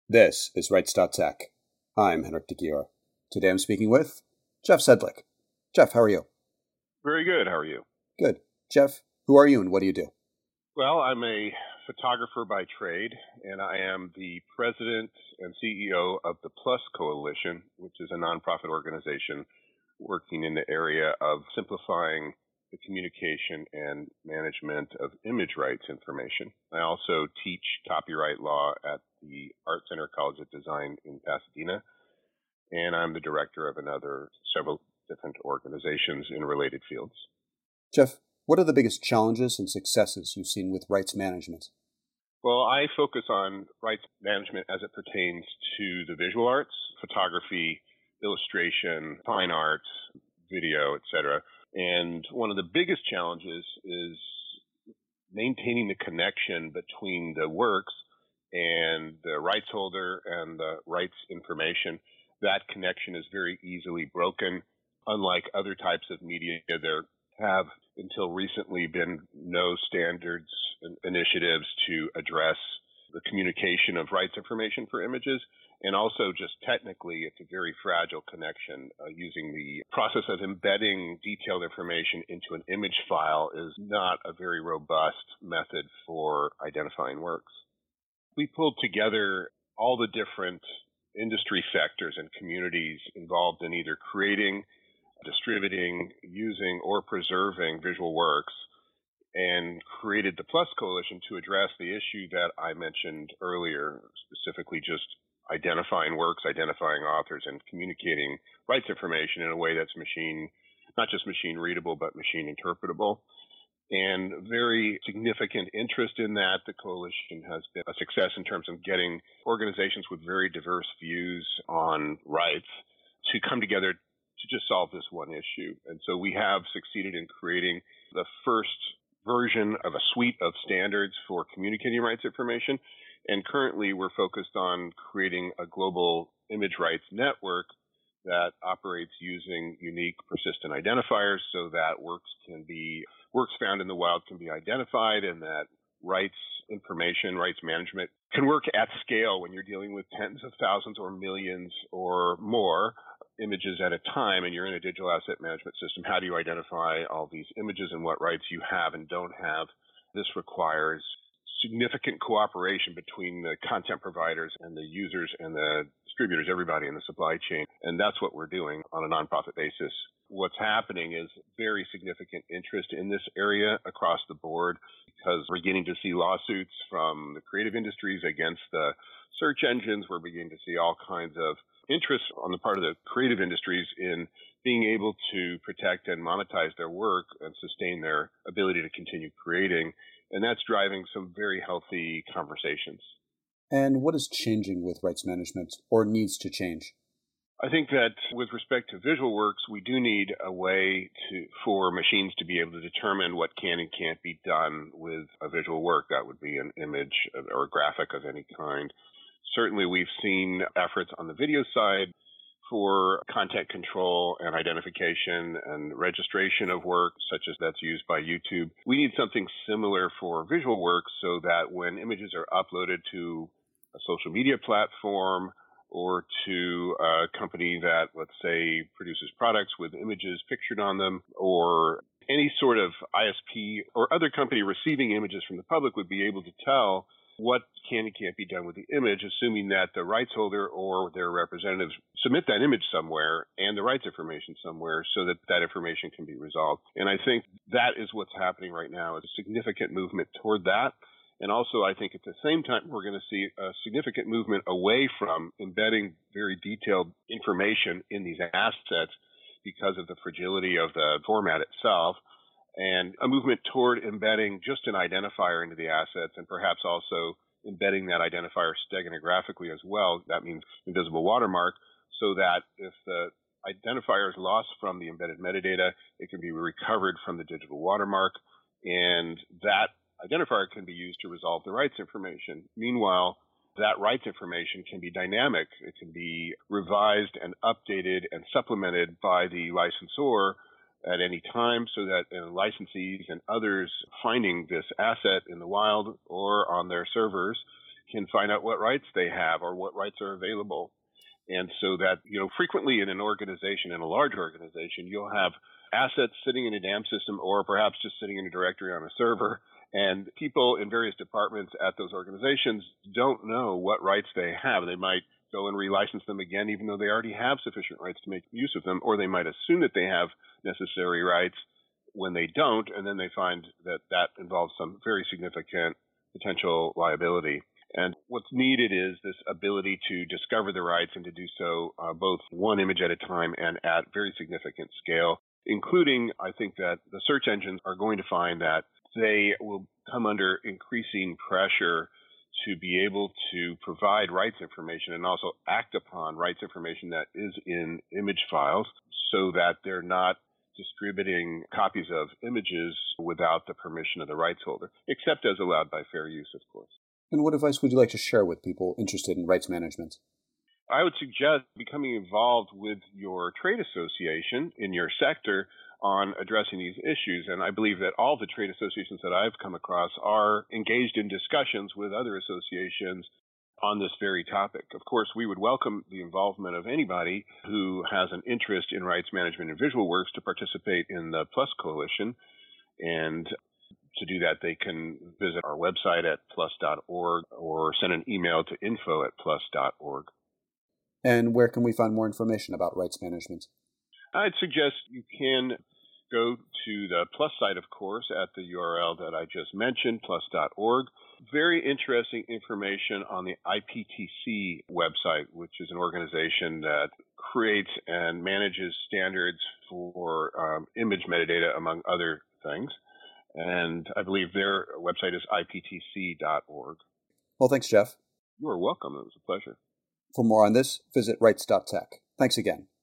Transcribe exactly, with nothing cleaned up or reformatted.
This is Rights.Tech. I'm Henrik de Gier. Today I'm speaking with Jeff Sedlick. Jeff, how are you? Very good. How are you? Good. Jeff, who are you and what do you do? Well, I'm a photographer by trade, and I am the president and C E O of the PLUS Coalition, which is a nonprofit organization working in the area of simplifying the communication and management of image rights information. I also teach copyright law at the Art Center College of Design in Pasadena, and I'm the director of another several different organizations in related fields. Jeff, what are the biggest challenges and successes you've seen with rights management? Well, I focus on rights management as it pertains to the visual arts, photography, illustration, fine arts, video, et cetera. And one of the biggest challenges is maintaining the connection between the works and the rights holder and the rights information. That connection is very easily broken. Unlike other types of media, there have until recently been no standards and initiatives to address the communication of rights information for images. And also just technically, it's a very fragile connection. Uh, using the process of embedding detailed information into an image file is not a very robust method for identifying works. We pulled together all the different industry sectors and communities involved in either creating, distributing, using, or preserving visual works, and created the PLUS Coalition to address the issue that I mentioned earlier, specifically just identifying works, identifying authors, and communicating rights information in a way that's machine, not just machine readable, but machine interpretable. And very significant interest in that. The coalition has been a success in terms of getting organizations with very diverse views on rights to come together to just solve this one issue. And so we have succeeded in creating the first version of a suite of standards for communicating rights information. And currently we're focused on creating a global image rights network that operates using unique persistent identifiers so that works can be, works found in the wild can be identified, and that rights information, rights management can work at scale when you're dealing with tens of thousands or millions or more images at a time, and you're in a digital asset management system. How do you identify all these images and what rights you have and don't have? This requires significant cooperation between the content providers and the users and the distributors, everybody in the supply chain. And that's what we're doing on a nonprofit basis. What's happening is very significant interest in this area across the board, because we're beginning to see lawsuits from the creative industries against the search engines. We're beginning to see all kinds of interest on the part of the creative industries in being able to protect and monetize their work and sustain their ability to continue creating. And that's driving some very healthy conversations. And what is changing with rights management or needs to change? I think that with respect to visual works, we do need a way to, for machines to be able to determine what can and can't be done with a visual work. That would be an image or a graphic of any kind. Certainly, we've seen efforts on the video side for content control and identification and registration of work, such as that's used by YouTube. We need something similar for visual works so that when images are uploaded to a social media platform or to a company that, let's say, produces products with images pictured on them, or any sort of I S P or other company receiving images from the public would be able to tell what can and can't be done with the image, assuming that the rights holder or their representatives submit that image somewhere and the rights information somewhere so that that information can be resolved. And I think that is what's happening right now, is a significant movement toward that. And also, I think at the same time, we're going to see a significant movement away from embedding very detailed information in these assets because of the fragility of the format itself, and a movement toward embedding just an identifier into the assets, and perhaps also embedding that identifier steganographically as well. That means invisible watermark, so that if the identifier is lost from the embedded metadata, it can be recovered from the digital watermark, and that identifier can be used to resolve the rights information. Meanwhile, that rights information can be dynamic. It can be revised and updated and supplemented by the licensor at any time, so that uh, licensees and others finding this asset in the wild or on their servers can find out what rights they have or what rights are available. And so that, you know, frequently in an organization, in a large organization, you'll have assets sitting in a dam system or perhaps just sitting in a directory on a server. And people in various departments at those organizations don't know what rights they have. They might go and relicense them again, even though they already have sufficient rights to make use of them, or they might assume that they have necessary rights when they don't, and then they find that that involves some very significant potential liability. And what's needed is this ability to discover the rights and to do so uh, both one image at a time and at very significant scale, including, I think that the search engines are going to find that they will come under increasing pressure to be able to provide rights information and also act upon rights information that is in image files so that they're not distributing copies of images without the permission of the rights holder, except as allowed by fair use, of course. And what advice would you like to share with people interested in rights management? I would suggest becoming involved with your trade association in your sector on addressing these issues. And I believe that all the trade associations that I've come across are engaged in discussions with other associations on this very topic. Of course, we would welcome the involvement of anybody who has an interest in rights management in visual works to participate in the PLUS Coalition. And to do that, they can visit our website at plus dot org or send an email to info at plus dot org. And where can we find more information about rights management? I'd suggest you can go to the PLUS site, of course, at the U R L that I just mentioned, plus dot org. Very interesting information on the I P T C website, which is an organization that creates and manages standards for um, image metadata, among other things. And I believe their website is I P T C dot org. Well, thanks, Jeff. You are welcome. It was a pleasure. For more on this, visit rights dot tech. Thanks again.